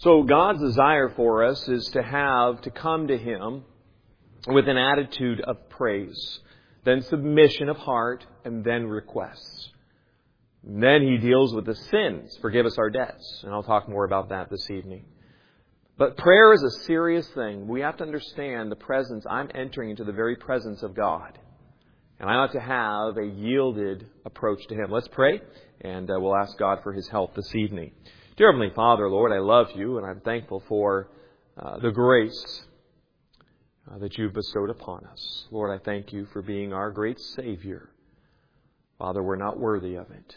So God's desire for us is to come to Him with an attitude of praise, then submission of heart, and then requests. And then He deals with the sins. Forgive us our debts. And I'll talk more about that this evening. But prayer is a serious thing. We have to understand the presence. I'm entering into the very presence of God. And I ought to have a yielded approach to Him. Let's pray, and we'll ask God for His help this evening. Dear Heavenly Father, Lord, I love You, and I'm thankful for the grace that You've bestowed upon us. Lord, I thank You for being our great Savior. Father, we're not worthy of it.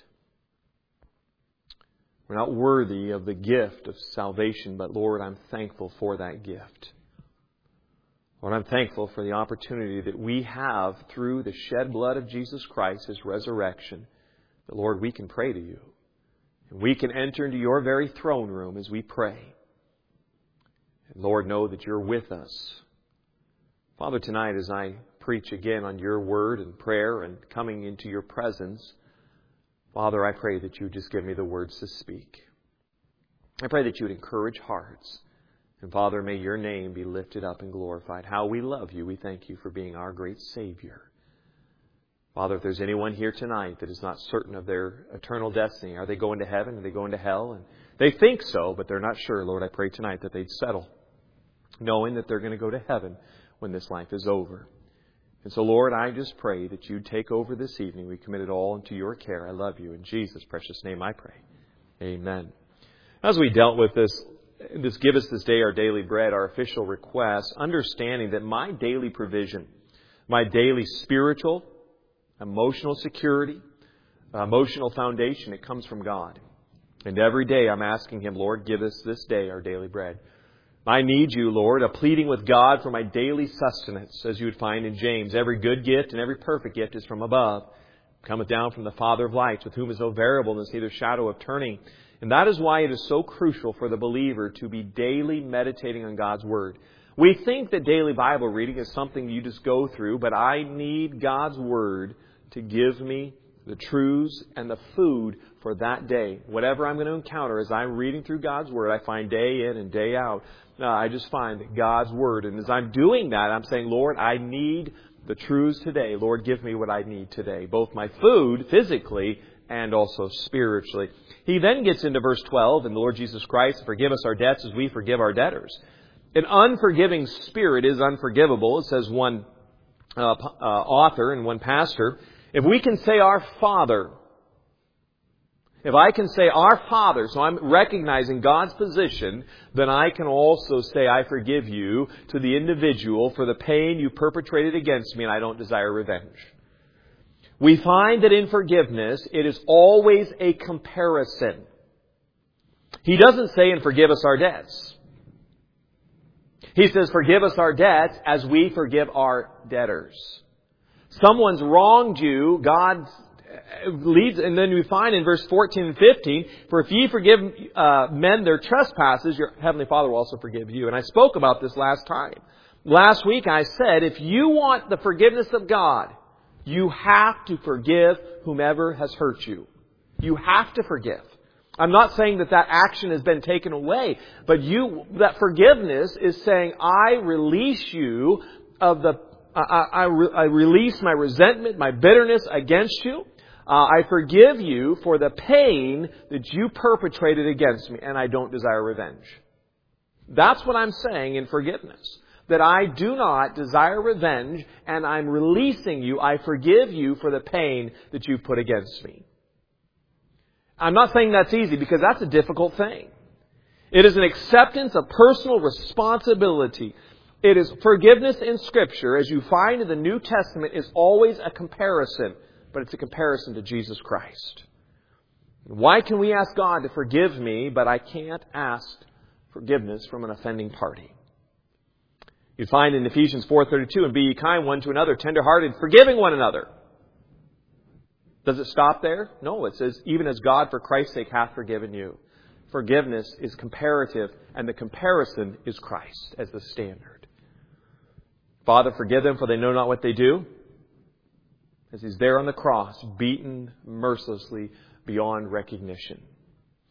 We're not worthy of the gift of salvation, but Lord, I'm thankful for that gift. Lord, I'm thankful for the opportunity that we have through the shed blood of Jesus Christ, His resurrection, that Lord, we can pray to You. And we can enter into Your very throne room as we pray. And Lord, know that You're with us. Father, tonight as I preach again on Your word and prayer and coming into Your presence, Father, I pray that You just give me the words to speak. I pray that You would encourage hearts. And Father, may Your name be lifted up and glorified. How we love You. We thank You for being our great Savior. Father, if there's anyone here tonight that is not certain of their eternal destiny, are they going to heaven? Are they going to hell? And they think so, but they're not sure. Lord, I pray tonight that they'd settle, knowing that they're going to go to heaven when this life is over. And so, Lord, I just pray that You'd take over this evening. We commit it all into Your care. I love You. In Jesus' precious name I pray. Amen. As we dealt with this give us this day our daily bread, our official request, understanding that my daily provision, my daily spiritual, emotional security, emotional foundation, it comes from God. And every day I'm asking Him, Lord, give us this day our daily bread. I need You, Lord, a pleading with God for my daily sustenance, as you would find in James. Every good gift and every perfect gift is from above, cometh down from the Father of lights, with whom is no variableness, neither shadow of turning. And that is why it is so crucial for the believer to be daily meditating on God's Word. We think that daily Bible reading is something you just go through, but I need God's Word to give me the truths and the food for that day. Whatever I'm going to encounter as I'm reading through God's Word, I find day in and day out. I just find that God's Word. And as I'm doing that, I'm saying, Lord, I need the truths today. Lord, give me what I need today. Both my food, physically, and also spiritually. He then gets into verse 12, and the Lord Jesus Christ, forgive us our debts as we forgive our debtors. An unforgiving spirit is unforgivable. It says one author and one pastor. If we can say our Father, if I can say our Father, so I'm recognizing God's position, then I can also say I forgive you to the individual for the pain you perpetrated against me, and I don't desire revenge. We find that in forgiveness, it is always a comparison. He doesn't say, and forgive us our debts. He says, forgive us our debts as we forgive our debtors. Someone's wronged you, God leads, and then we find in verse 14 and 15, for if ye forgive men their trespasses, your Heavenly Father will also forgive you. And I spoke about this last time. Last week I said, if you want the forgiveness of God, you have to forgive whomever has hurt you. You have to forgive. I'm not saying that that action has been taken away, but that forgiveness is saying, I release you of I release my resentment, my bitterness against you. I forgive you for the pain that you perpetrated against me, and I don't desire revenge. That's what I'm saying in forgiveness. That I do not desire revenge, and I'm releasing you. I forgive you for the pain that you've put against me. I'm not saying that's easy, because that's a difficult thing. It is an acceptance of personal responsibility. It is forgiveness in Scripture, as you find in the New Testament, is always a comparison, but it's a comparison to Jesus Christ. Why can we ask God to forgive me, but I can't ask forgiveness from an offending party? You find in Ephesians 4:32, and be ye kind one to another, tender-hearted, forgiving one another. Does it stop there? No, it says, even as God for Christ's sake hath forgiven you. Forgiveness is comparative, and the comparison is Christ as the standard. Father, forgive them, for they know not what they do. As He's there on the cross, beaten mercilessly beyond recognition.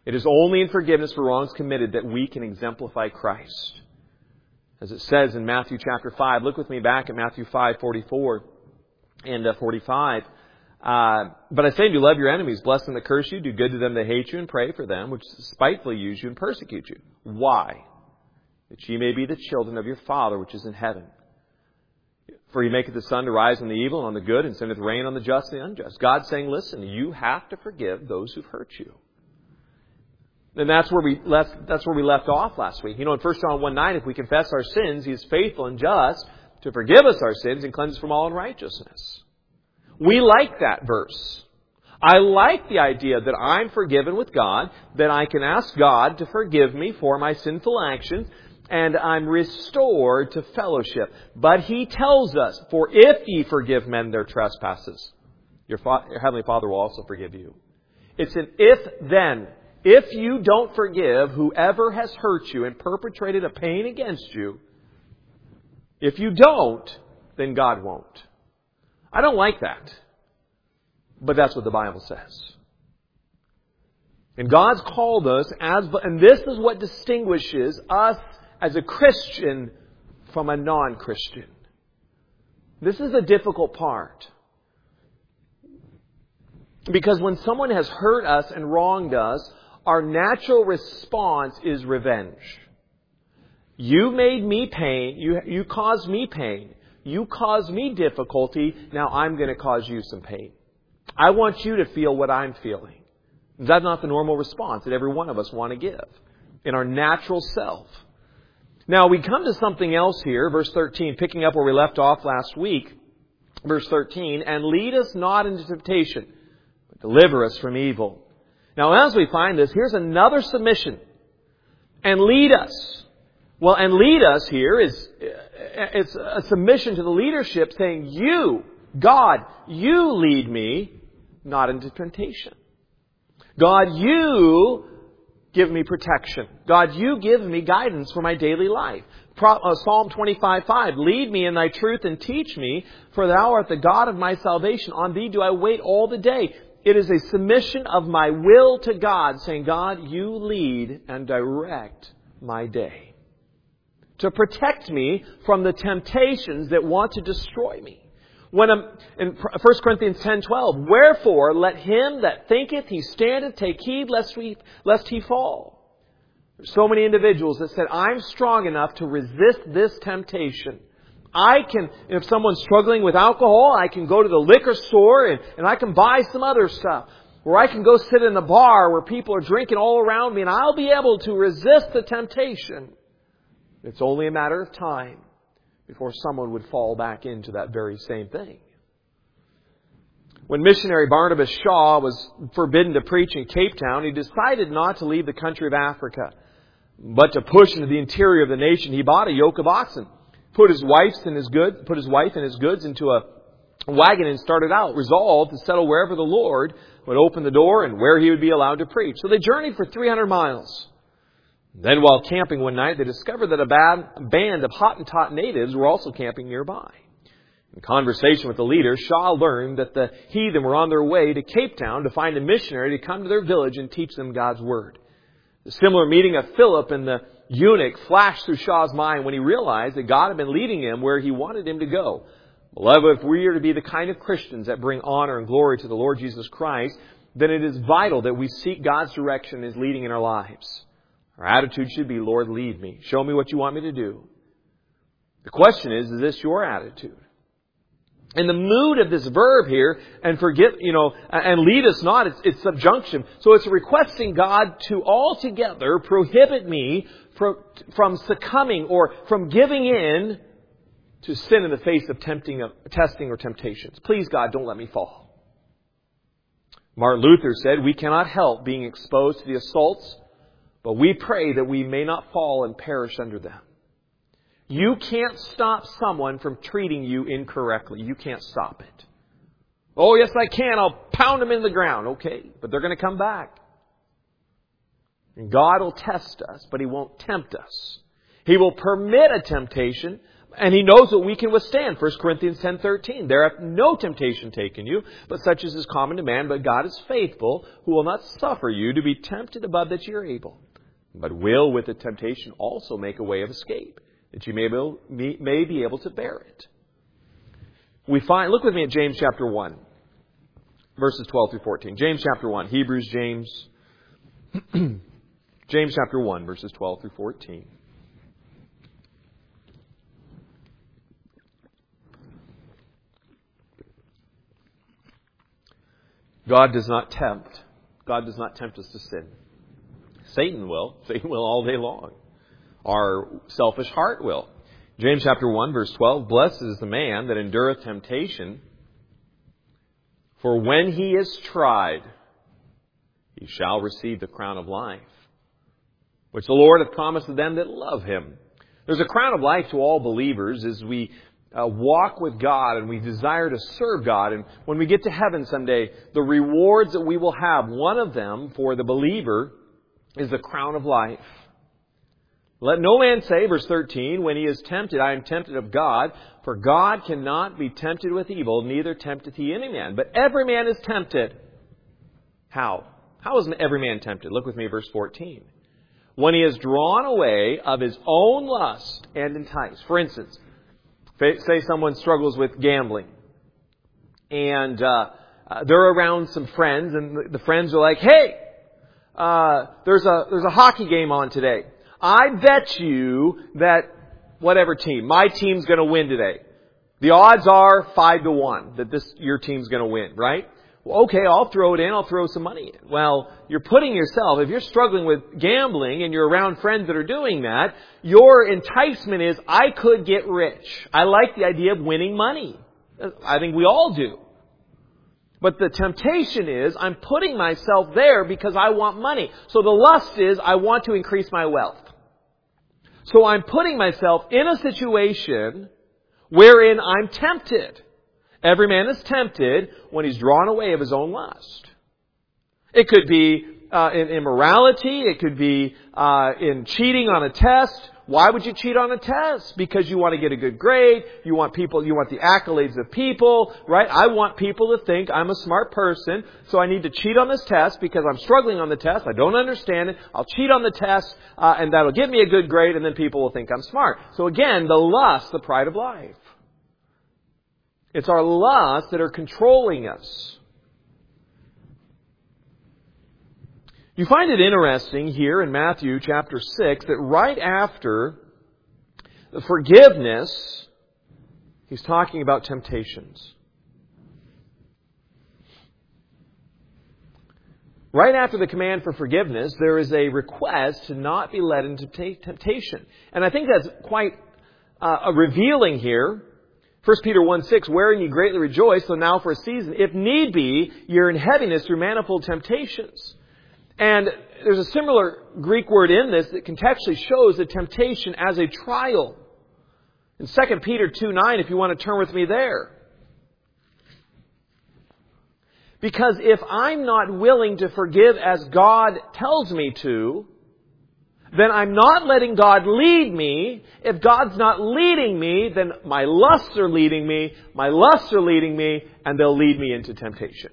It is only in forgiveness for wrongs committed that we can exemplify Christ. As it says in Matthew chapter 5, look with me back at Matthew 5:44 and 45. But I say to you, love your enemies, bless them that curse you, do good to them that hate you, and pray for them which spitefully use you and persecute you. Why? That ye may be the children of your Father which is in heaven. For he maketh the sun to rise on the evil and on the good, and sendeth rain on the just and the unjust. God's saying, listen, you have to forgive those who've hurt you. And that's where we left off last week. In 1 John 1:9, if we confess our sins, He is faithful and just to forgive us our sins and cleanse us from all unrighteousness. We like that verse. I like the idea that I'm forgiven with God, that I can ask God to forgive me for my sinful actions, and I'm restored to fellowship. But He tells us, for if ye forgive men their trespasses, your Heavenly Father will also forgive you. It's an if-then. If you don't forgive whoever has hurt you and perpetrated a pain against you, if you don't, then God won't. I don't like that. But that's what the Bible says. And God's called us, and this is what distinguishes us as a Christian from a non-Christian. This is the difficult part. Because when someone has hurt us and wronged us, our natural response is revenge. You made me pain. You caused me pain. You caused me difficulty. Now I'm going to cause you some pain. I want you to feel what I'm feeling. That's not the normal response that every one of us want to give in our natural self. Now we come to something else here, verse 13, picking up where we left off last week. Verse 13, and lead us not into temptation, but deliver us from evil. Now, as we find this, here's another submission. And lead us. Well, and lead us here it's a submission to the leadership saying, you, God, you lead me not into temptation. God, you give me protection. God, you give me guidance for my daily life. Psalm 25:5, lead me in thy truth and teach me, for thou art the God of my salvation. On thee do I wait all the day. It is a submission of my will to God, saying, God, you lead and direct my day. To protect me from the temptations that want to destroy me. In 1 Corinthians 10:12, wherefore let him that thinketh he standeth take heed lest he fall. There's so many individuals that said, I'm strong enough to resist this temptation. If someone's struggling with alcohol, I can go to the liquor store and I can buy some other stuff. Or I can go sit in a bar where people are drinking all around me and I'll be able to resist the temptation. It's only a matter of time before someone would fall back into that very same thing. When missionary Barnabas Shaw was forbidden to preach in Cape Town, he decided not to leave the country of Africa, but to push into the interior of the nation. He bought a yoke of oxen. Put his wife and his goods into a wagon and started out, resolved to settle wherever the Lord would open the door and where he would be allowed to preach. So they journeyed for 300 miles. Then while camping one night, they discovered that a band of Hottentot natives were also camping nearby. In conversation with the leader, Shaw learned that the heathen were on their way to Cape Town to find a missionary to come to their village and teach them God's Word. The similar meeting of Philip and the eunuch flashed through Shaw's mind when he realized that God had been leading him where He wanted him to go. Beloved, if we are to be the kind of Christians that bring honor and glory to the Lord Jesus Christ, then it is vital that we seek God's direction and His leading in our lives. Our attitude should be, Lord, lead me. Show me what you want me to do. The question is this your attitude? And the mood of this verb here, and and lead us not, it's subjunction. So it's requesting God to altogether prohibit me from succumbing or from giving in to sin in the face of testing or temptations. Please, God, don't let me fall. Martin Luther said, we cannot help being exposed to the assaults, but we pray that we may not fall and perish under them. You can't stop someone from treating you incorrectly. You can't stop it. Oh, yes, I can. I'll pound them in the ground. Okay, but they're going to come back. And God will test us, but He won't tempt us. He will permit a temptation, And He knows what we can withstand. 1 Corinthians 10:13. There hath no temptation taken you, but such as is common to man. But God is faithful, who will not suffer you to be tempted above that you are able, but will with the temptation also make a way of escape, that you may be able to bear it. Look with me at James chapter 1, verses 12 through 14. James chapter 1. Hebrews, James. James chapter 1, verses 12 through 14. God does not tempt. God does not tempt us to sin. Satan will. Satan will all day long. Our selfish heart will. James chapter 1, verse 12. Blessed is the man that endureth temptation, for when he is tried, he shall receive the crown of life, which the Lord hath promised to them that love Him. There's a crown of life to all believers as we walk with God and we desire to serve God. And when we get to heaven someday, the rewards that we will have, one of them for the believer is the crown of life. Let no man say, verse 13, when he is tempted, I am tempted of God, for God cannot be tempted with evil, neither tempteth He any man. But every man is tempted. How? How is every man tempted? Look with me, verse 14. When he is drawn away of his own lust and enticed. For instance, say someone struggles with gambling, and they're around some friends, and the friends are like, "Hey, there's a hockey game on today. I bet you that whatever team, my team's going to win today. The odds are 5-1 that your team's going to win, right? Well, okay, I'll throw it in. I'll throw some money in." Well, you're putting yourself, if you're struggling with gambling and you're around friends that are doing that, your enticement is, I could get rich. I like the idea of winning money. I think we all do. But the temptation is, I'm putting myself there because I want money. So the lust is, I want to increase my wealth. So I'm putting myself in a situation wherein I'm tempted. Every man is tempted when he's drawn away of his own lust. It could be in immorality. It could be in cheating on a test. Why would you cheat on a test? Because you want to get a good grade. You want the accolades of people, right? I want people to think I'm a smart person, so I need to cheat on this test because I'm struggling on the test. I don't understand it. I'll cheat on the test, and that'll give me a good grade, and then people will think I'm smart. So again, the lust, the pride of life. It's our lusts that are controlling us. You find it interesting here in Matthew chapter 6 that right after the forgiveness, He's talking about temptations. Right after the command for forgiveness, there is a request to not be led into temptation. And I think that's quite revealing here. 1 Peter 1:6, wherein ye greatly rejoice, though now for a season, if need be, you're in heaviness through manifold temptations. And there's a similar Greek word in this that contextually shows the temptation as a trial. In 2 Peter 2:9, if you want to turn with me there. Because if I'm not willing to forgive as God tells me to, then I'm not letting God lead me. If God's not leading me, then my lusts are leading me, and they'll lead me into temptation.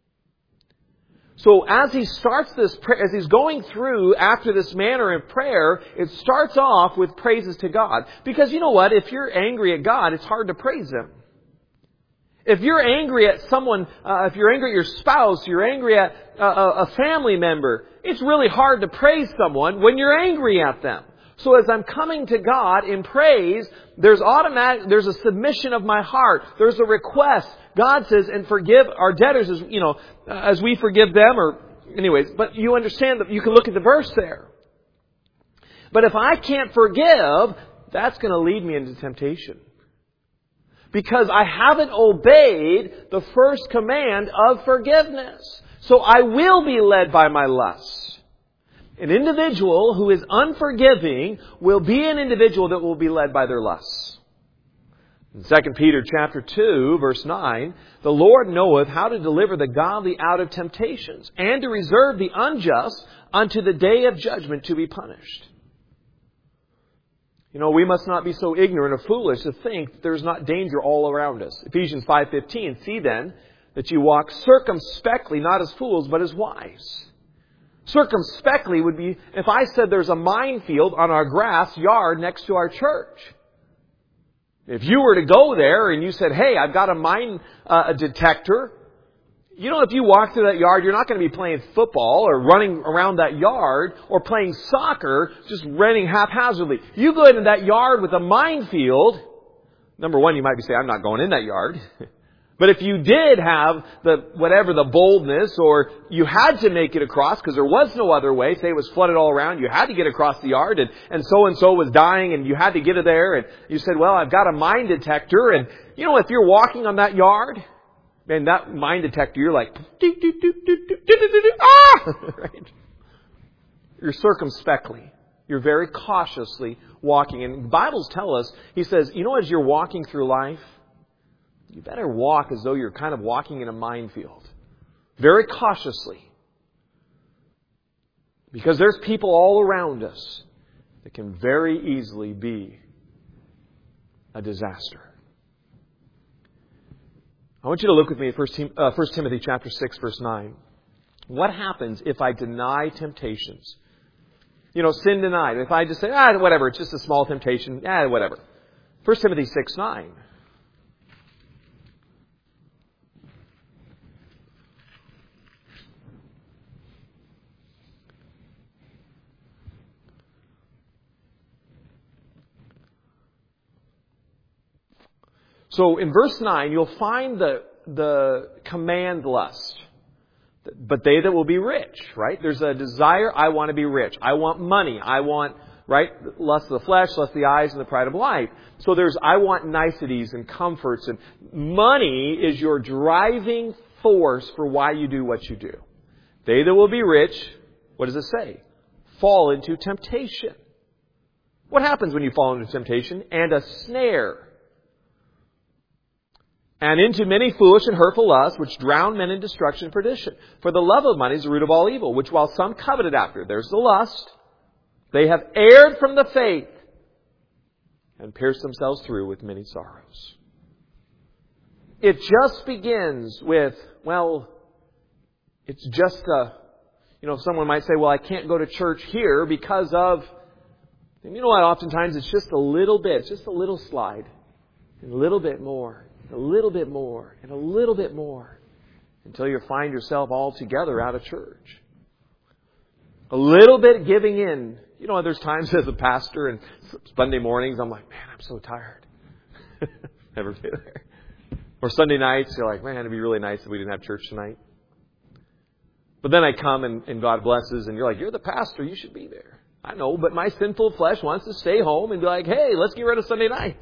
So as he starts this, as he's going through after this manner of prayer, it starts off with praises to God. Because you know what? If you're angry at God, it's hard to praise Him. If you're angry at someone, if you're angry at your spouse, you're angry at a family member, it's really hard to praise someone when you're angry at them. So as I'm coming to God in praise, there's a submission of my heart. There's a request. God says, and forgive our debtors as we forgive them, but you understand that you can look at the verse there. But if I can't forgive, that's going to lead me into temptation. Because I haven't obeyed the first command of forgiveness. So I will be led by my lusts. An individual who is unforgiving will be an individual that will be led by their lusts. In 2 Peter chapter 2, verse 9, the Lord knoweth how to deliver the godly out of temptations, and to reserve the unjust unto the day of judgment to be punished. We must not be so ignorant or foolish to think that there's not danger all around us. Ephesians 5:15, see then that you walk circumspectly, not as fools, but as wise. Circumspectly would be if I said there's a minefield on our grass yard next to our church. If you were to go there and you said, hey, I've got a mine detector, if you walk through that yard, you're not going to be playing football or running around that yard or playing soccer, just running haphazardly. You go into that yard with a minefield. Number one, you might be saying, I'm not going in that yard. But if you did have the boldness, or you had to make it across because there was no other way, say it was flooded all around, you had to get across the yard, and so was dying and you had to get it there, and you said, well, I've got a mine detector, and if you're walking on that yard, man, that mine detector, you're like, right? You're circumspectly. You're very cautiously walking. And the Bibles tell us, He says, as you're walking through life, you better walk as though you're kind of walking in a minefield. Very cautiously. Because there's people all around us that can very easily be a disaster. I want you to look with me at 1 Timothy chapter 6, verse 9. What happens if I deny temptations? Sin denied. If I just say, whatever, it's just a small temptation, whatever. 1 Timothy 6, 9. So in verse 9, you'll find the command lust. But they that will be rich, right? There's a desire, I want to be rich. I want money. I want, right? Lust of the flesh, lust of the eyes, and the pride of life. So I want niceties and comforts. And money is your driving force for why you do what you do. They that will be rich, what does it say? Fall into temptation. What happens when you fall into temptation? And a snare. And into many foolish and hurtful lusts, which drown men in destruction and perdition. For the love of money is the root of all evil, which while some coveted after, there's the lust, they have erred from the faith and pierced themselves through with many sorrows. It just begins with, it's just someone might say, I can't go to church here because of, and you know what, oftentimes it's just a little bit, just a little slide, and a little bit more. A little bit more, and a little bit more, until you find yourself altogether out of church. A little bit giving in. There's times as a pastor and Sunday mornings, I'm like, man, I'm so tired. Never been there. Or Sunday nights, you're like, man, it'd be really nice if we didn't have church tonight. But then I come and God blesses, and you're like, you're the pastor, you should be there. I know, but my sinful flesh wants to stay home and be like, hey, let's get rid of Sunday nights.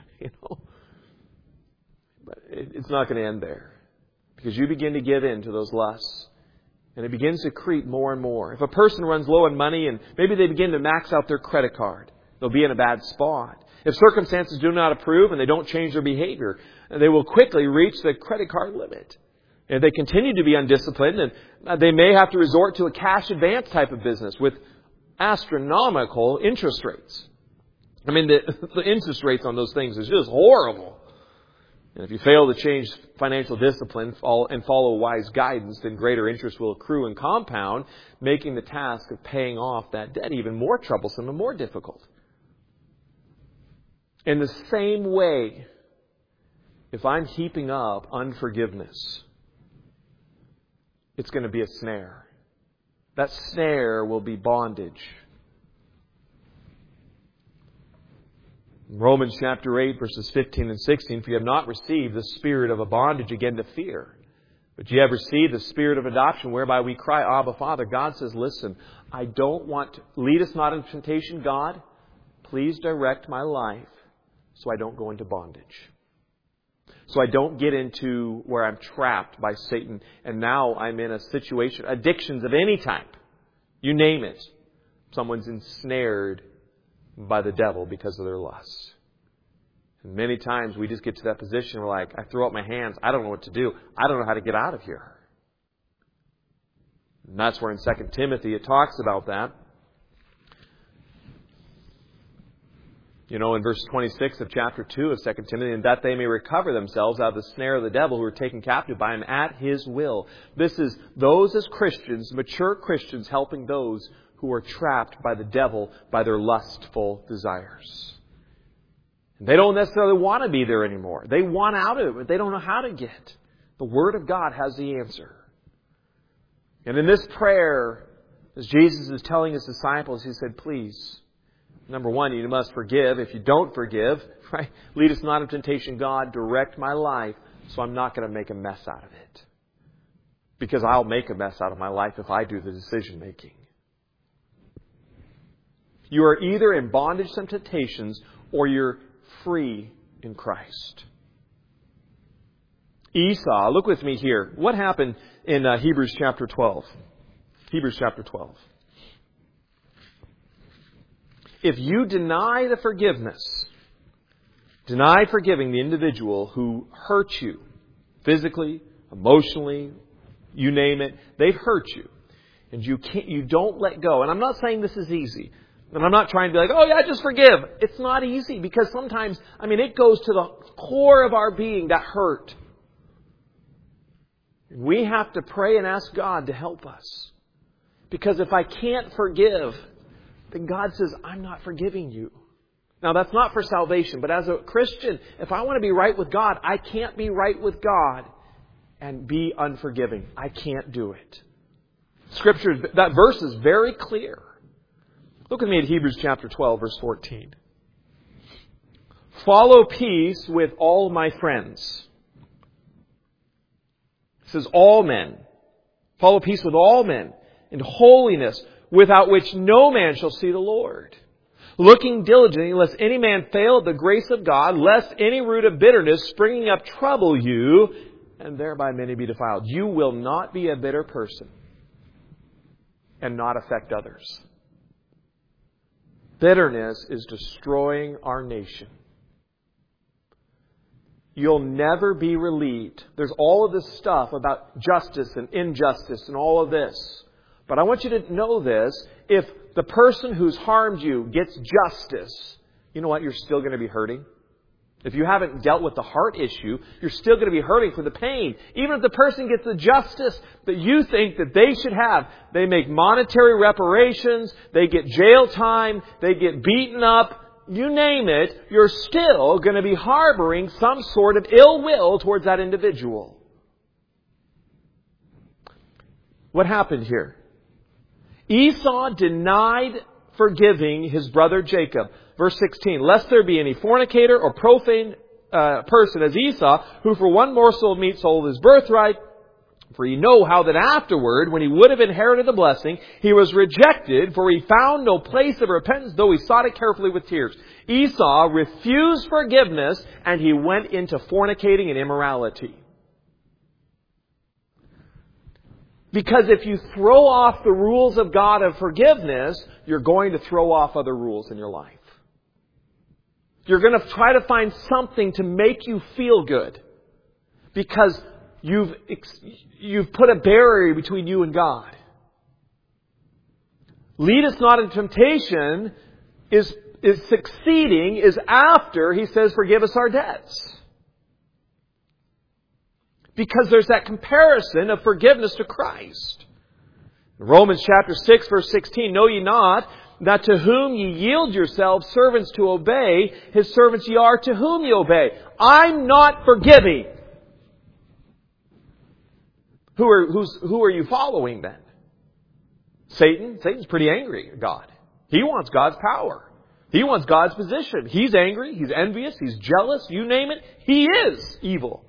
But it's not going to end there. Because you begin to give in to those lusts. And it begins to creep more and more. If a person runs low on money and maybe they begin to max out their credit card, they'll be in a bad spot. If circumstances do not approve and they don't change their behavior, they will quickly reach the credit card limit. If they continue to be undisciplined, and they may have to resort to a cash advance type of business with astronomical interest rates. I mean, the interest rates on those things is just horrible. And if you fail to change financial discipline and follow wise guidance, then greater interest will accrue and compound, making the task of paying off that debt even more troublesome and more difficult. In the same way, if I'm heaping up unforgiveness, it's going to be a snare. That snare will be bondage. Romans chapter 8, verses 15 and 16, for you have not received the spirit of a bondage again to fear, but you have received the spirit of adoption, whereby we cry, Abba, Father. God says, listen, I don't want to lead us not into temptation, God. Please direct my life so I don't go into bondage. So I don't get into where I'm trapped by Satan, and now I'm in a situation, addictions of any type. You name it. Someone's ensnared by the devil because of their lust. And many times we just get to that position where I throw up my hands. I don't know what to do. I don't know how to get out of here. And that's where in 2 Timothy it talks about that. You know, in verse 26 of chapter 2 of 2 Timothy, and that they may recover themselves out of the snare of the devil who are taken captive by him at his will. This is those as Christians, mature Christians, helping those who are trapped by the devil by their lustful desires. They don't necessarily want to be there anymore. They want out of it, but they don't know how to get. The Word of God has the answer. And in this prayer, as Jesus is telling His disciples, He said, please, number one, you must forgive. If you don't forgive, right, lead us not into temptation, God, direct my life so I'm not going to make a mess out of it. Because I'll make a mess out of my life if I do the decision making. You are either in bondage to temptations or you're free in Christ. Esau, look with me here. What happened in Hebrews chapter 12? Hebrews chapter 12. If you deny the forgiveness, deny forgiving the individual who hurt you physically, emotionally, you name it, they've hurt you, and you don't let go. And I'm not saying this is easy. And I'm not trying to be like, oh yeah, just forgive. It's not easy because sometimes, it goes to the core of our being, that hurt. We have to pray and ask God to help us. Because if I can't forgive, then God says, I'm not forgiving you. Now that's not for salvation, but as a Christian, if I want to be right with God, I can't be right with God and be unforgiving. I can't do it. Scripture, that verse is very clear. Look with me at Hebrews chapter 12, verse 14. Follow peace with all my friends. It says all men. Follow peace with all men and holiness, without which no man shall see the Lord. Looking diligently, lest any man fail of the grace of God, lest any root of bitterness springing up trouble you, and thereby many be defiled. You will not be a bitter person and not affect others. Bitterness is destroying our nation. You'll never be relieved. There's all of this stuff about justice and injustice and all of this. But I want you to know this. If the person who's harmed you gets justice, you know what? You're still going to be hurting. If you haven't dealt with the heart issue, you're still going to be hurting for the pain. Even if the person gets the justice that you think that they should have, they make monetary reparations, they get jail time, they get beaten up, you name it, you're still going to be harboring some sort of ill will towards that individual. What happened here? Esau denied forgiving his brother Jacob. Verse 16, lest there be any fornicator or profane person as Esau, who for one morsel of meat sold his birthright. For you know how that afterward, when he would have inherited the blessing, he was rejected, for he found no place of repentance, though he sought it carefully with tears. Esau refused forgiveness, and he went into fornicating and immorality. Because if you throw off the rules of God of forgiveness, you're going to throw off other rules in your life. You're going to try to find something to make you feel good. Because you've put a barrier between you and God. Lead us not into temptation is succeeding is after He says, forgive us our debts. Because there's that comparison of forgiveness to Christ. Romans chapter 6, verse 16, know ye not that to whom ye yield yourselves servants to obey, His servants ye are to whom ye obey. I'm not forgiving. Who are you following then? Satan? Satan's pretty angry at God. He wants God's power. He wants God's position. He's angry. He's envious. He's jealous. You name it. He is evil.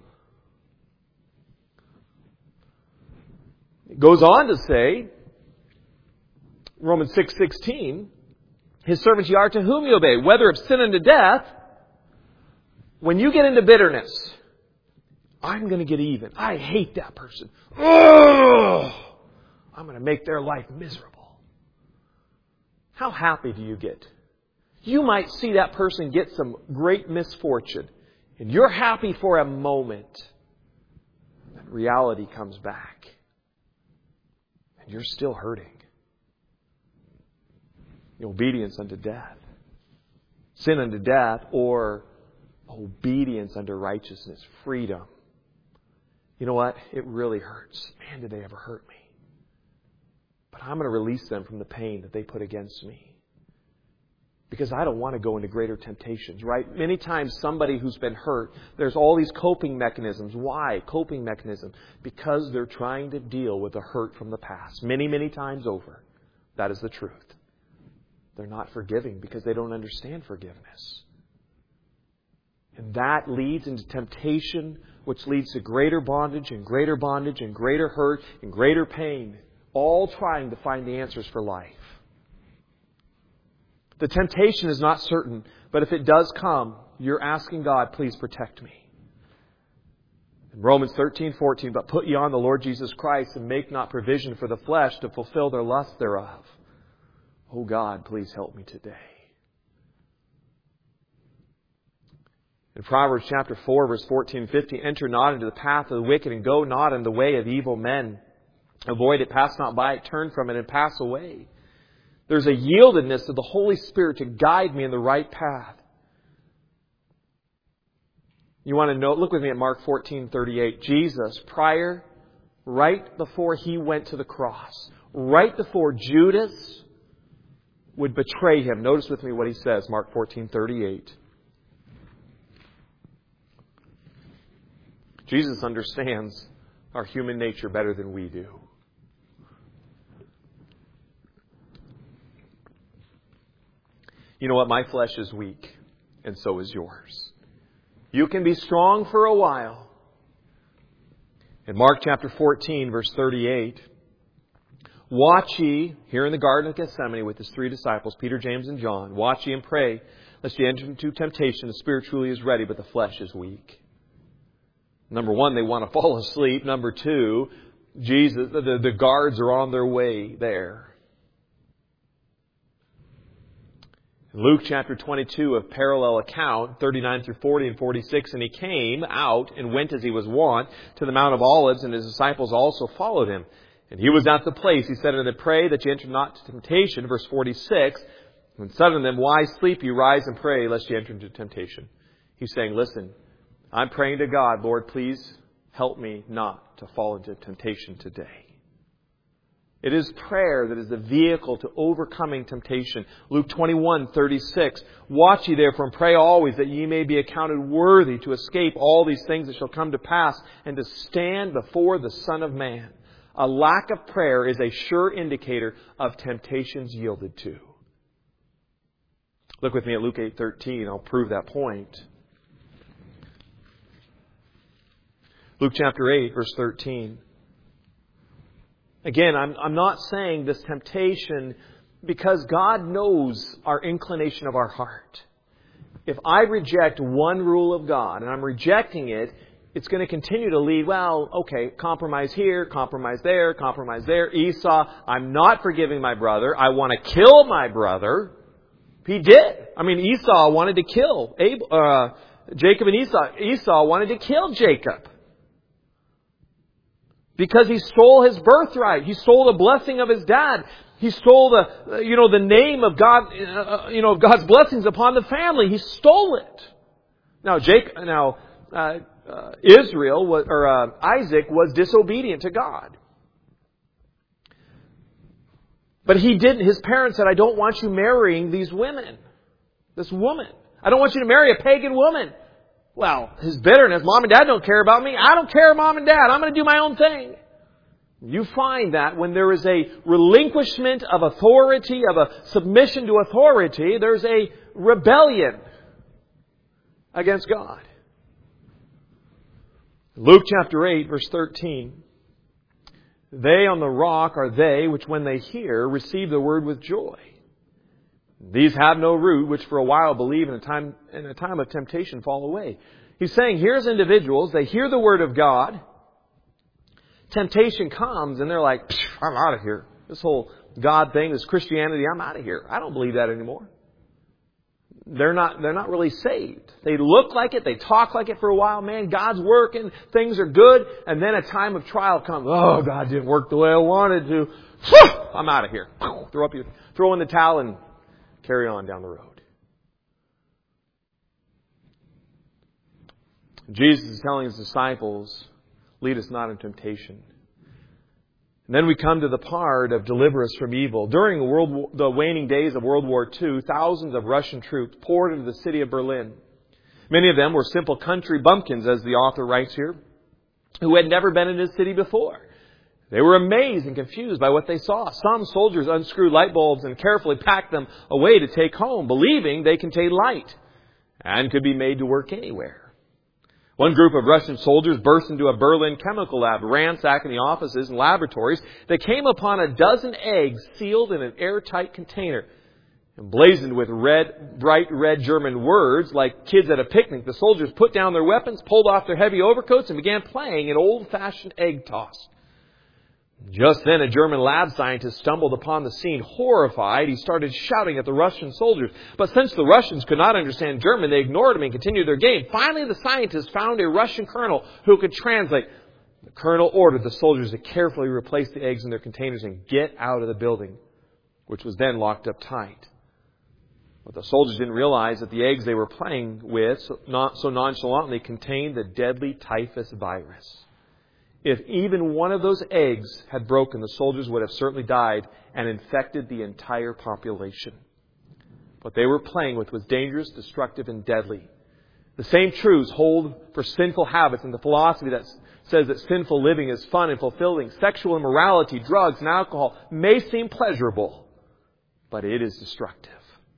It goes on to say, Romans 6:16, His servants ye are to whom ye obey, whether of sin unto death. When you get into bitterness, I'm going to get even. I hate that person. Ugh! I'm going to make their life miserable. How happy do you get? You might see that person get some great misfortune, and you're happy for a moment. And reality comes back, and you're still hurting. The obedience unto death. sin unto death, or obedience unto righteousness, freedom. You know what? It really hurts. Man, did they ever hurt me. But I'm going to release them from the pain that they put against me. Because I don't want to go into greater temptations, right? Many times somebody who's been hurt, there's all these coping mechanisms. Why? Coping mechanisms. Because they're trying to deal with the hurt from the past. Many, many times over. That is the truth. They're not forgiving because they don't understand forgiveness. And that leads into temptation, which leads to greater bondage and greater bondage and greater hurt and greater pain. All trying to find the answers for life. The temptation is not certain, but if it does come, you're asking God, please protect me. In Romans 13:14, but put ye on the Lord Jesus Christ and make not provision for the flesh to fulfill their lust thereof. Oh God, please help me today. In Proverbs chapter 4, verse 14 and 15, enter not into the path of the wicked and go not in the way of evil men. Avoid it, pass not by it, turn from it and pass away. There's a yieldedness of the Holy Spirit to guide me in the right path. You want to know? Look with me at Mark 14:38. Jesus, right before He went to the cross, right before Judas would betray Him. Notice with me what He says, Mark 14:38. Jesus understands our human nature better than we do. You know what? My flesh is weak, and so is yours. You can be strong for a while. In Mark chapter 14, verse 38, watch ye, here in the Garden of Gethsemane with His 3 disciples, Peter, James, and John, watch ye and pray, lest ye enter into temptation. The spirit truly is ready, but the flesh is weak. Number one, they want to fall asleep. Number two, the guards are on their way there. In Luke chapter 22, a parallel account, 39 through 40 and 46, and He came out and went as He was wont to the Mount of Olives, and His disciples also followed Him. And He was at the place. He said unto them, pray that ye enter not into temptation. Verse 46, and said unto them, why sleep ye? Rise and pray, lest ye enter into temptation. He's saying, listen, I'm praying to God, Lord, please help me not to fall into temptation today. It is prayer that is the vehicle to overcoming temptation. Luke 21:36. Watch ye therefore and pray always that ye may be accounted worthy to escape all these things that shall come to pass and to stand before the Son of Man. A lack of prayer is a sure indicator of temptations yielded to. Look with me at Luke 8:13. I'll prove that point. Luke chapter 8, verse 13. Again, I'm not saying this temptation because God knows our inclination of our heart. If I reject one rule of God and I'm rejecting it, it's going to continue to lead, compromise here, compromise there, compromise there. Esau, I'm not forgiving my brother. I want to kill my brother. He did. Esau wanted to kill Jacob and Esau. Esau wanted to kill Jacob. Because he stole his birthright. He stole the blessing of his dad. He stole the name of God, God's blessings upon the family. He stole it. Now, Isaac was disobedient to God. But he didn't. His parents said, I don't want you marrying this woman. I don't want you to marry a pagan woman. Well, his bitterness, Mom and Dad don't care about me. I don't care, Mom and Dad. I'm going to do my own thing. You find that when there is a relinquishment of authority, of a submission to authority, there's a rebellion against God. Luke chapter 8, verse 13. They on the rock are they which when they hear receive the word with joy. These have no root, which for a while believe in a time of temptation fall away. He's saying, here's individuals, they hear the word of God. Temptation comes and they're like, I'm out of here. This whole God thing, this Christianity, I'm out of here. I don't believe that anymore. They're not really saved. They look like it, they talk like it for a while. Man, God's working, things are good. And then a time of trial comes. Oh, God didn't work the way I wanted to. I'm out of here. Throw in the towel and carry on down the road. Jesus is telling His disciples, lead us not into temptation. And then we come to the part of deliver us from evil. During the waning days of World War II, thousands of Russian troops poured into the city of Berlin. Many of them were simple country bumpkins, as the author writes here, who had never been in his city before. They were amazed and confused by what they saw. Some soldiers unscrewed light bulbs and carefully packed them away to take home, believing they contained light and could be made to work anywhere. One group of Russian soldiers burst into a Berlin chemical lab, ransacking the offices and laboratories. They came upon a dozen eggs sealed in an airtight container. Emblazoned with bright red German words like kids at a picnic, the soldiers put down their weapons, pulled off their heavy overcoats, and began playing an old-fashioned egg toss. Just then, a German lab scientist stumbled upon the scene. Horrified, he started shouting at the Russian soldiers. But since the Russians could not understand German, they ignored him and continued their game. Finally, the scientist found a Russian colonel who could translate. The colonel ordered the soldiers to carefully replace the eggs in their containers and get out of the building, which was then locked up tight. But the soldiers didn't realize that the eggs they were playing with so nonchalantly contained the deadly typhus virus. If even one of those eggs had broken, the soldiers would have certainly died and infected the entire population. What they were playing with was dangerous, destructive, and deadly. The same truths hold for sinful habits and the philosophy that says that sinful living is fun and fulfilling. Sexual immorality, drugs, and alcohol may seem pleasurable, but it is destructive.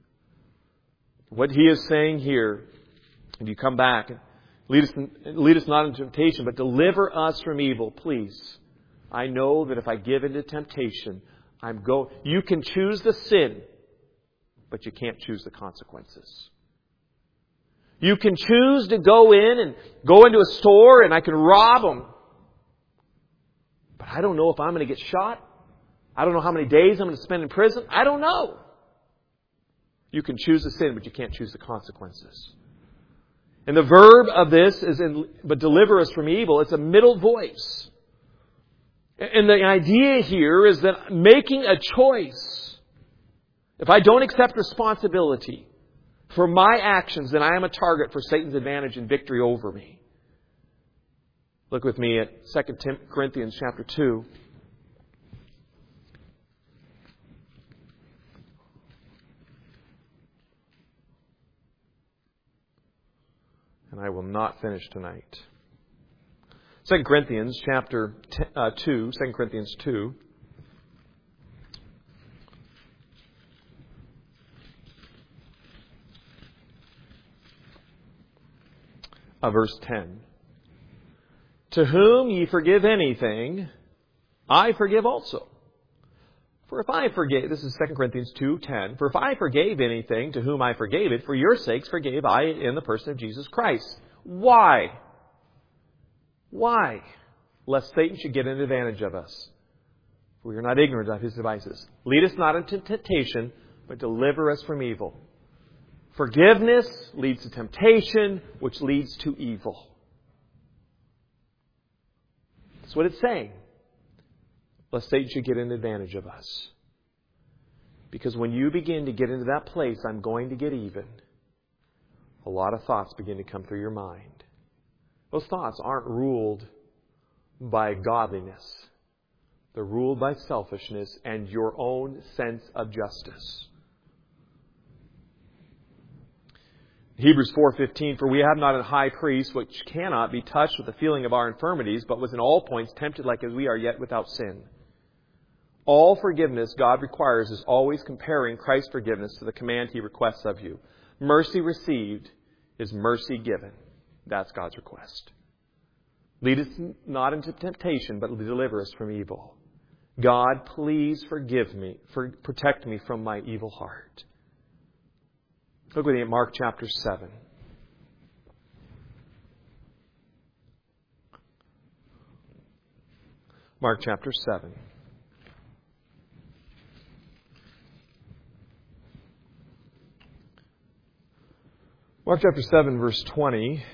What he is saying here, if you come back, lead us not into temptation, but deliver us from evil, please. I know that if I give into temptation, you can choose the sin, but you can't choose the consequences. You can choose to go into a store and I can rob them. But I don't know if I'm going to get shot. I don't know how many days I'm going to spend in prison. I don't know. You can choose the sin, but you can't choose the consequences. And the verb of this is, but deliver us from evil. It's a middle voice. And the idea here is that making a choice, if I don't accept responsibility for my actions, then I am a target for Satan's advantage and victory over me. Look with me at 2 Corinthians chapter 2. And I will not finish tonight. 2 Corinthians chapter 2, 2 Corinthians 2. Verse 10. To whom ye forgive anything, I forgive also. For if I forgave, this is 2 Corinthians 2:10. For if I forgave anything to whom I forgave it, for your sakes forgave I it in the person of Jesus Christ. Why? Why? Lest Satan should get an advantage of us. We are not ignorant of his devices. Lead us not into temptation, but deliver us from evil. Forgiveness leads to temptation, which leads to evil. That's what it's saying. Lest Satan should get an advantage of us. Because when you begin to get into that place, I'm going to get even, a lot of thoughts begin to come through your mind. Those thoughts aren't ruled by godliness. They're ruled by selfishness and your own sense of justice. Hebrews 4:15, for we have not a high priest which cannot be touched with the feeling of our infirmities, but was in all points tempted like as we are, yet without sin. All forgiveness God requires is always comparing Christ's forgiveness to the command He requests of you. Mercy received is mercy given. That's God's request. Lead us not into temptation, but deliver us from evil. God, please forgive me, protect me from my evil heart. Look with me at Mark chapter 7. Mark chapter 7. Mark chapter 7, verse 20.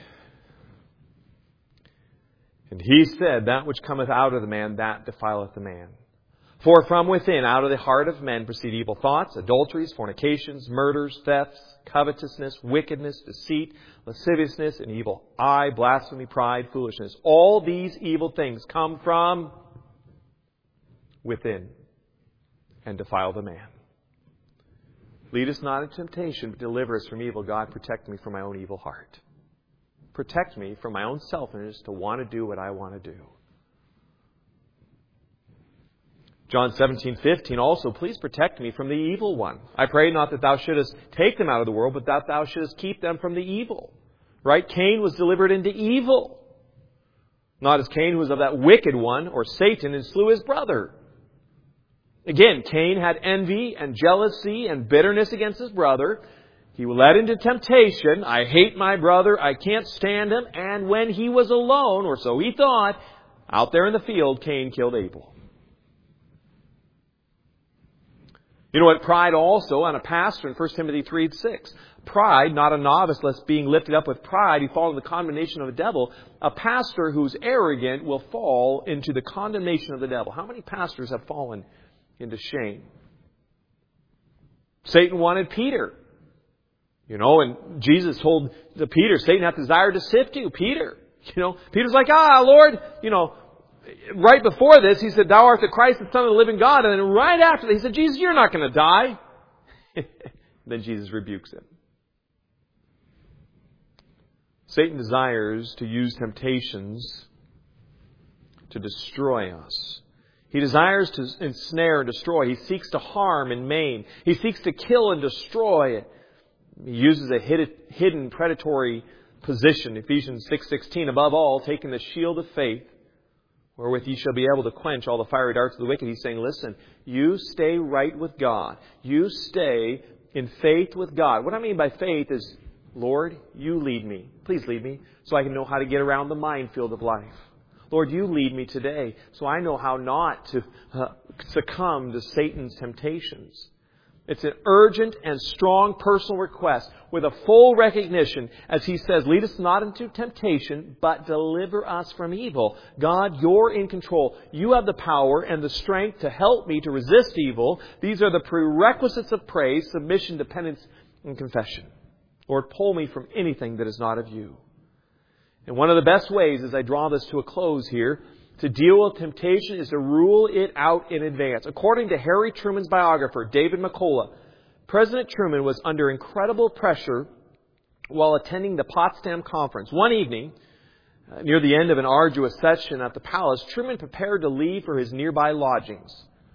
And he said, that which cometh out of the man, that defileth the man. For from within, out of the heart of men, proceed evil thoughts, adulteries, fornications, murders, thefts, covetousness, wickedness, deceit, lasciviousness, and evil eye, blasphemy, pride, foolishness. All these evil things come from within and defile the man. Lead us not into temptation, but deliver us from evil. God, protect me from my own evil heart. Protect me from my own selfishness to want to do what I want to do. John 17:15 also, please protect me from the evil one. I pray not that thou shouldest take them out of the world, but that thou shouldest keep them from the evil. Right? Cain was delivered into evil. Not as Cain, who was of that wicked one, or Satan, and slew his brother. Again, Cain had envy and jealousy and bitterness against his brother. He was led into temptation. I hate my brother. I can't stand him. And when he was alone, or so he thought, out there in the field, Cain killed Abel. You know what? Pride also on a pastor in 1 Timothy 3:6. Pride, not a novice, lest being lifted up with pride, he fall in the condemnation of the devil. A pastor who's arrogant will fall into the condemnation of the devil. How many pastors have fallen into shame? Satan wanted Peter. And Jesus told Peter, Satan hath desired to sift you, Peter. Peter's like, Lord, right before this, he said, thou art the Christ, the Son of the living God. And then right after that, he said, Jesus, you're not going to die. Then Jesus rebukes him. Satan desires to use temptations to destroy us. He desires to ensnare and destroy. He seeks to harm and maim. He seeks to kill and destroy. He uses a hidden predatory position. Ephesians 6:16, above all, taking the shield of faith, wherewith ye shall be able to quench all the fiery darts of the wicked. He's saying, listen, you stay right with God. You stay in faith with God. What I mean by faith is, Lord, you lead me. Please lead me so I can know how to get around the minefield of life. Lord, you lead me today so I know how not to succumb to Satan's temptations. It's an urgent and strong personal request with a full recognition, as he says, lead us not into temptation, but deliver us from evil. God, you're in control. You have the power and the strength to help me to resist evil. These are the prerequisites of praise, submission, dependence, and confession. Lord, pull me from anything that is not of you. And one of the best ways, as I draw this to a close here, to deal with temptation is to rule it out in advance. According to Harry Truman's biographer, David McCullough, President Truman was under incredible pressure while attending the Potsdam Conference. One evening, near the end of an arduous session at the palace, Truman prepared to leave for his nearby lodgings.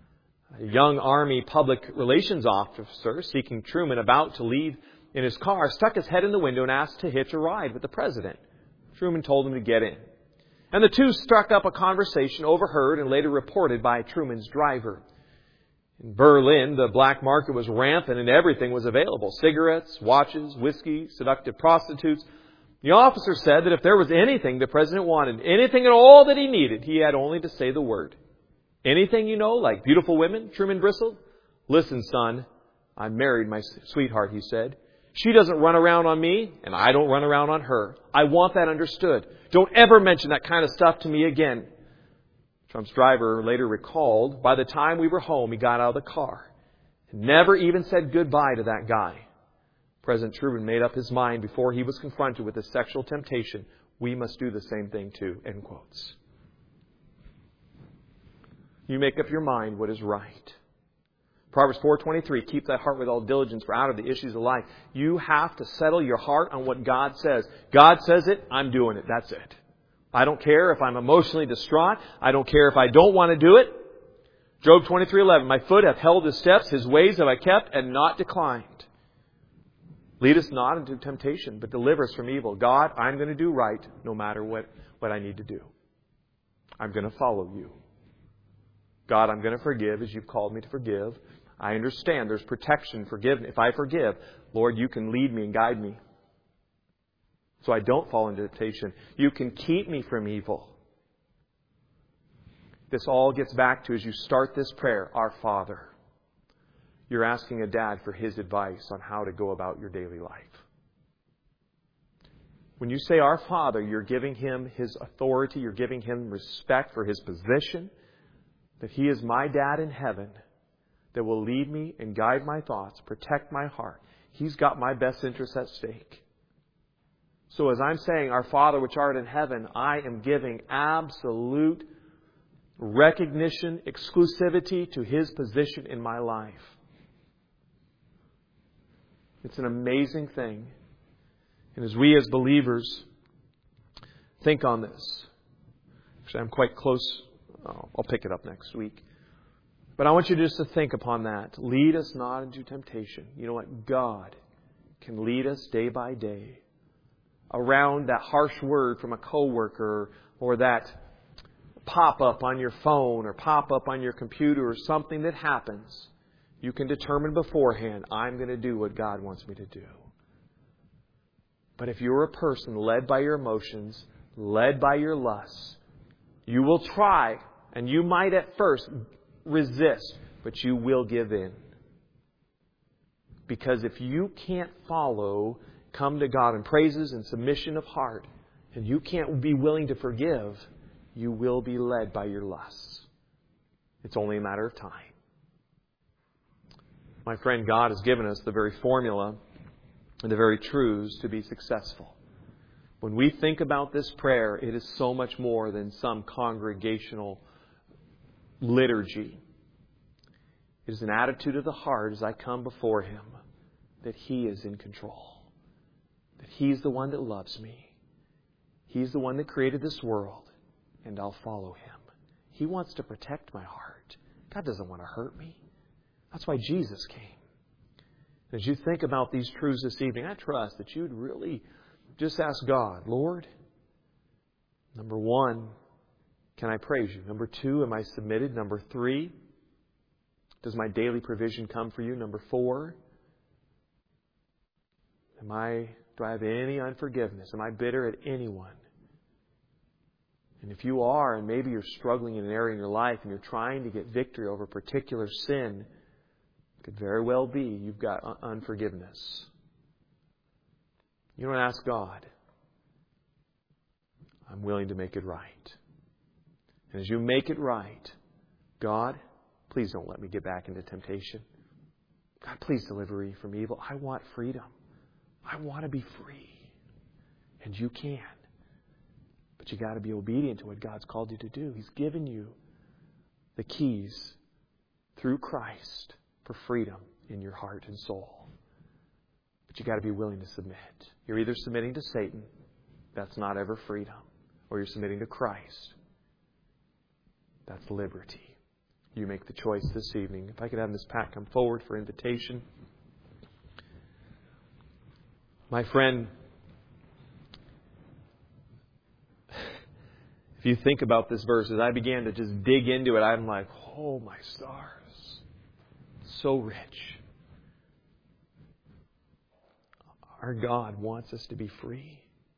A young Army public relations officer, seeking Truman about to leave in his car, stuck his head in the window and asked to hitch a ride with the President. Truman told him to get in. And the two struck up a conversation overheard and later reported by Truman's driver. In Berlin, the black market was rampant and everything was available. Cigarettes, watches, whiskey, seductive prostitutes. The officer said that if there was anything the President wanted, anything at all that he needed, he had only to say the word. Anything, like beautiful women? Truman bristled. Listen, son, I married my sweetheart, he said. She doesn't run around on me, and I don't run around on her. I want that understood. Don't ever mention that kind of stuff to me again. Trump's driver later recalled, by the time we were home, he got out of the car and never even said goodbye to that guy. President Truman made up his mind before he was confronted with a sexual temptation. We must do the same thing too, end quotes. You make up your mind what is right. Proverbs 4:23, keep thy heart with all diligence, for out of the issues of life. You have to settle your heart on what God says. God says it, I'm doing it. That's it. I don't care if I'm emotionally distraught. I don't care if I don't want to do it. Job 23:11, my foot hath held his steps, his ways have I kept and not declined. Lead us not into temptation, but deliver us from evil. God, I'm going to do right no matter what I need to do. I'm going to follow you. God, I'm going to forgive as you've called me to forgive. I understand there's protection, forgiveness. If I forgive, Lord, you can lead me and guide me so I don't fall into temptation. You can keep me from evil. This all gets back to, as you start this prayer, our Father. You're asking a dad for his advice on how to go about your daily life. When you say our Father, you're giving him his authority. You're giving him respect for his position. that He is my dad in heaven that will lead me and guide my thoughts, protect my heart. He's got my best interests at stake. So as I'm saying, Our Father which art in heaven, I am giving absolute recognition, exclusivity to His position in my life. It's an amazing thing. And as we as believers think on this, actually I'm quite close. I'll pick it up next week. But I want you just to think upon that. Lead us not into temptation. You know what? God can lead us day by day around that harsh word from a coworker or that pop-up on your phone or pop-up on your computer or something that happens. You can determine beforehand, I'm going to do what God wants me to do. But if you're a person led by your emotions, led by your lusts, you will try, and you might at first resist, but you will give in. Because if you can't come to God in praises and submission of heart, and you can't be willing to forgive, you will be led by your lusts. It's only a matter of time. My friend, God has given us the very formula and the very truths to be successful. When we think about this prayer, it is so much more than some congregational liturgy. It is an attitude of the heart as I come before Him that He is in control. That He's the one that loves me. He's the one that created this world, and I'll follow Him. He wants to protect my heart. God doesn't want to hurt me. That's why Jesus came. As you think about these truths this evening, I trust that you'd really just ask God, Lord, number 1, can I praise You? Number 2, am I submitted? Number 3, does my daily provision come for You? Number 4, do I have any unforgiveness? Am I bitter at anyone? And if you are, and maybe you're struggling in an area in your life and you're trying to get victory over a particular sin, it could very well be you've got unforgiveness. You don't ask God, I'm willing to make it right. And as you make it right, God, please don't let me get back into temptation. God, please deliver me from evil. I want freedom. I want to be free. And you can. But you got to be obedient to what God's called you to do. He's given you the keys through Christ for freedom in your heart and soul. But you got to be willing to submit. You're either submitting to Satan, that's not ever freedom, or you're submitting to Christ. That's liberty. You make the choice this evening. If I could have Miss Pat come forward for invitation. My friend, if you think about this verse, as I began to just dig into it, I'm like, oh my stars. So rich. Our God wants us to be free.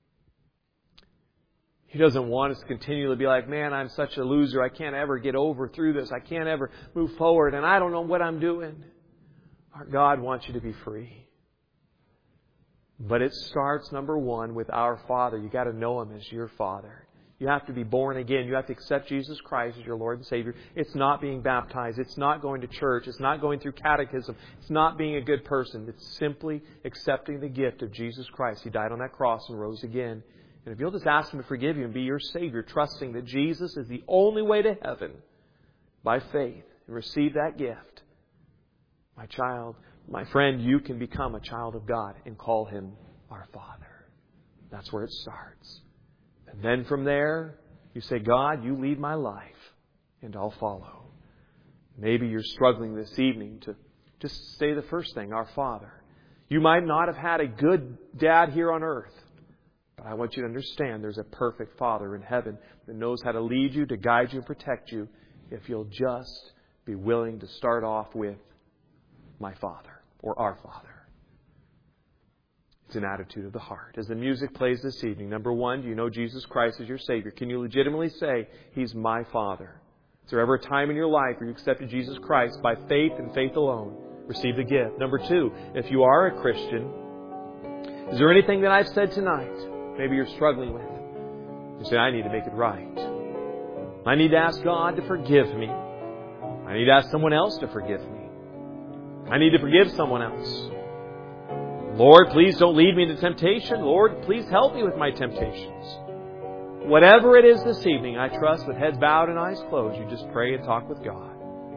He doesn't want us to continually be like, man, I'm such a loser. I can't ever get through this. I can't ever move forward, and I don't know what I'm doing. Our God wants you to be free. But it starts, number 1, with our Father. You got to know Him as your Father. You have to be born again. You have to accept Jesus Christ as your Lord and Savior. It's not being baptized. It's not going to church. It's not going through catechism. It's not being a good person. It's simply accepting the gift of Jesus Christ. He died on that cross and rose again. And if you'll just ask Him to forgive you and be your Savior, trusting that Jesus is the only way to heaven by faith, and receive that gift, my child, my friend, you can become a child of God and call Him our Father. That's where it starts. And then from there, you say, God, You lead my life, and I'll follow. Maybe you're struggling this evening to just say the first thing, our Father. You might not have had a good dad here on earth, but I want you to understand there's a perfect Father in heaven that knows how to lead you, to guide you, and protect you if you'll just be willing to start off with my Father or our Father. It's an attitude of the heart. As the music plays this evening, number 1, do you know Jesus Christ as your Savior? Can you legitimately say, He's my Father? Is there ever a time in your life where you accepted Jesus Christ by faith and faith alone? Receive the gift. Number 2, if you are a Christian, is there anything that I've said tonight maybe you're struggling with? You say, I need to make it right. I need to ask God to forgive me. I need to ask someone else to forgive me. I need to forgive someone else. Lord, please don't lead me into temptation. Lord, please help me with my temptations. Whatever it is this evening, I trust with heads bowed and eyes closed, you just pray and talk with God.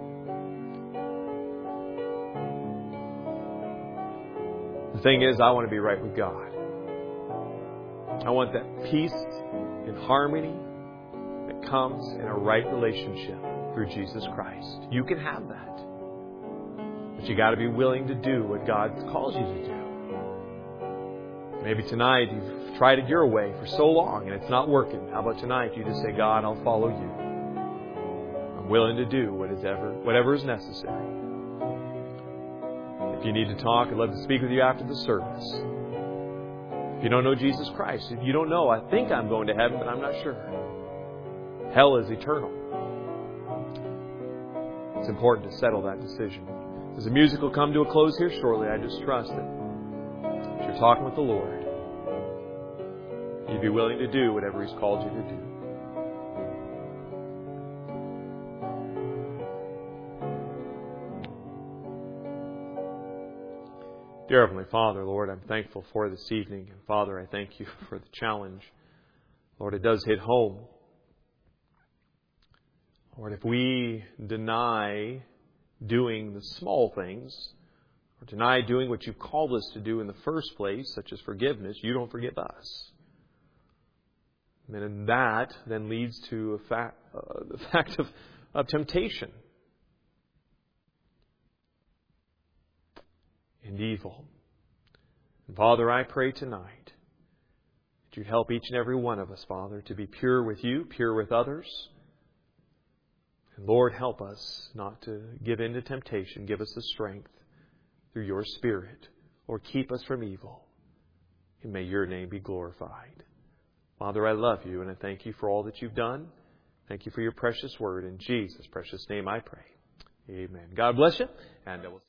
The thing is, I want to be right with God. I want that peace and harmony that comes in a right relationship through Jesus Christ. You can have that. But you got to be willing to do what God calls you to do. Maybe tonight you've tried it your way for so long and it's not working. How about tonight you just say, God, I'll follow you. I'm willing to do whatever is necessary. If you need to talk, I'd love to speak with you after the service. If you don't know Jesus Christ, if you don't know, I think I'm going to heaven, but I'm not sure. Hell is eternal. It's important to settle that decision. As the music will come to a close here shortly, I just trust that if you're talking with the Lord, you'd be willing to do whatever He's called you to do. Dear Heavenly Father, Lord, I'm thankful for this evening. And Father, I thank you for the challenge. Lord, it does hit home. Lord, if we deny doing the small things, or deny doing what you've called us to do in the first place, such as forgiveness, you don't forgive us. And that then leads to the fact of temptation and evil. And Father, I pray tonight that you'd help each and every one of us, Father, to be pure with you, pure with others. And Lord, help us not to give in to temptation. Give us the strength through your Spirit. Lord, keep us from evil. And may your name be glorified. Father, I love you and I thank you for all that you've done. Thank you for your precious word. In Jesus' precious name I pray. Amen. God bless you. And I will